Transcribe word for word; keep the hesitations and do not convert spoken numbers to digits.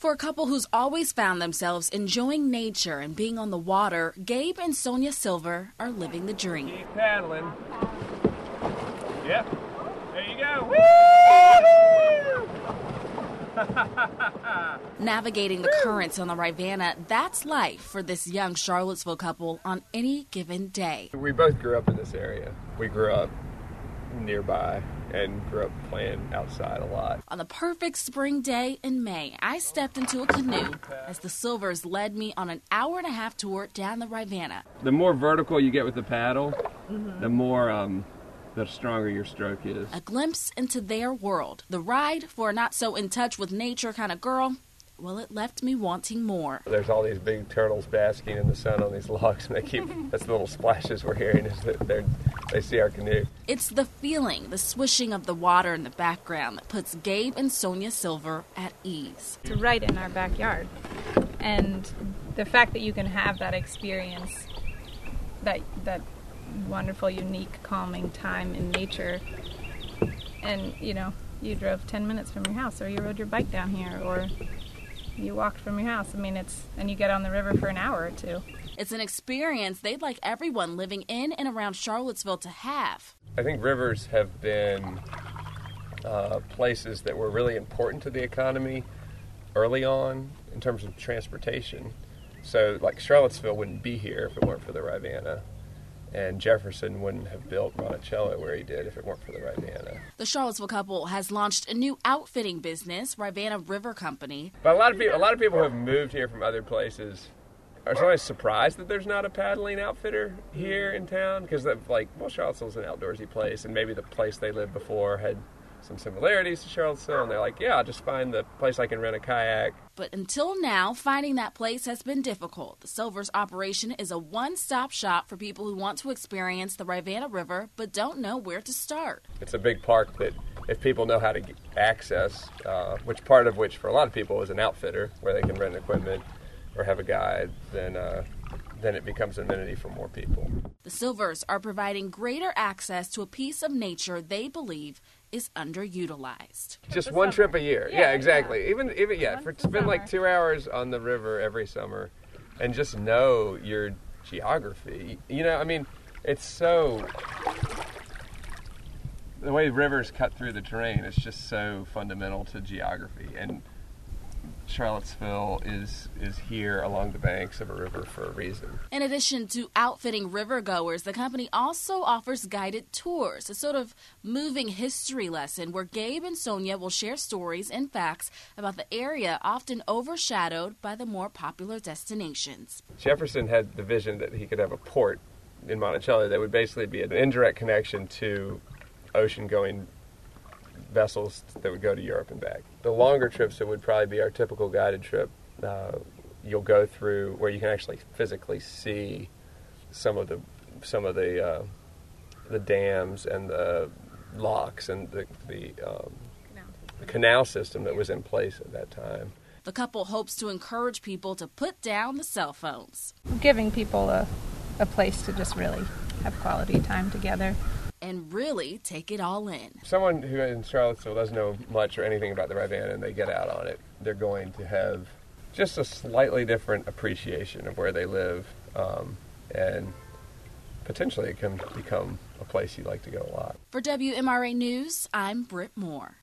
For a couple who's always found themselves enjoying nature and being on the water, Gabe and Sonia Silver are living the dream. Keep paddling. Yep. There you go. Woo! Navigating the currents on the Rivanna, that's life for this young Charlottesville couple on any given day. We both grew up in this area. We grew up nearby and grew up playing outside a lot. On the perfect spring day in May, I stepped into a canoe as the Silvers led me on an hour and a half tour down the Rivanna. The more vertical you get with the paddle, mm-hmm. the more, um, the stronger your stroke is. A glimpse into their world. The ride, for a not so in touch with nature kind of girl, well, it left me wanting more. There's all these big turtles basking in the sun on these logs, and they keep, that's the little splashes we're hearing as they're, they see our canoe. It's the feeling, the swishing of the water in the background that puts Gabe and Sonia Silver at ease. It's right in our backyard. And the fact that you can have that experience, that that wonderful, unique, calming time in nature, and, you know, you drove ten minutes from your house, or you rode your bike down here, or you walked from your house. I mean, it's, and you get on the river for an hour or two. It's an experience they'd like everyone living in and around Charlottesville to have. I think rivers have been uh, places that were really important to the economy early on in terms of transportation. So, like, Charlottesville wouldn't be here if it weren't for the Rivanna. And Jefferson wouldn't have built Monticello where he did if it weren't for the Rivanna. The Charlottesville couple has launched a new outfitting business, Rivanna River Company. But a lot of people, a lot of people who have moved here from other places are always surprised that there's not a paddling outfitter here in town, because, like, well, Charlottesville's an outdoorsy place, and maybe the place they lived before had some similarities to Charlottesville, and they're like, yeah, I'll just find the place I can rent a kayak. But until now, finding that place has been difficult. The Silvers operation is a one-stop shop for people who want to experience the Rivanna River but don't know where to start. It's a big park that if people know how to get access, uh, which part of which for a lot of people is an outfitter where they can rent equipment or have a guide, then uh, then it becomes an amenity for more people. The Silvers are providing greater access to a piece of nature they believe is underutilized. Just one trip a year. Yeah, yeah exactly. Yeah. Even even yeah, Once for spend like two hours on the river every summer and just know your geography. You know, I mean, it's so, the way rivers cut through the terrain is just so fundamental to geography, and Charlottesville is is here along the banks of a river for a reason. In addition to outfitting river goers, the company also offers guided tours, a sort of moving history lesson where Gabe and Sonia will share stories and facts about the area often overshadowed by the more popular destinations. Jefferson had the vision that he could have a port in Monticello that would basically be an indirect connection to ocean-going vessels that would go to Europe and back. The longer trips, it would probably be our typical guided trip. Uh, you'll go through where you can actually physically see some of the some of the uh, the dams and the locks and the the, um, the canal system that was in place at that time. The couple hopes to encourage people to put down the cell phones, giving people a a place to just really have quality time together and really take it all in. Someone who in Charlottesville doesn't know much or anything about the Rivanna and they get out on it, they're going to have just a slightly different appreciation of where they live, um, and potentially it can become a place you'd like to go a lot. For W M R A News, I'm Britt Moore.